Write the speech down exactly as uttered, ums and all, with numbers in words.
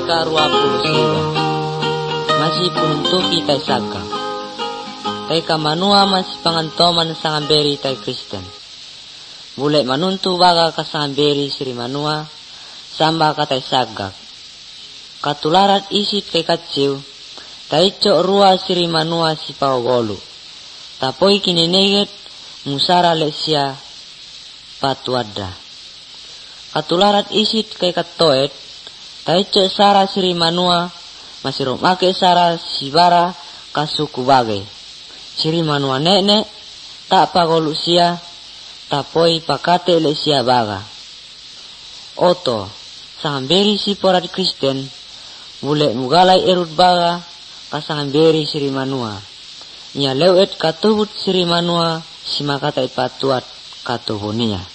karua puluh sida masih pununtuki tai saka tai kamanua masih pangantoman sangamberi tai Kristen bule manuntu baga kasangamberi siri manua samba katai sagak katularat isit kai kaciu tai cok rua siri manua si pawolu tapoi kineneget musara lesia patuada katularat isit kai katoet tai cok sara siri manua masih romake sara sibara kasuku bagai siri manua nenek tak pagolu sia tapoi pakate lesia baga oto sangamberi si porat Kristen bule mugalai erut baga kasangamberi siri manua nya lewet katubut siri manua si makatai patuat katuhunia.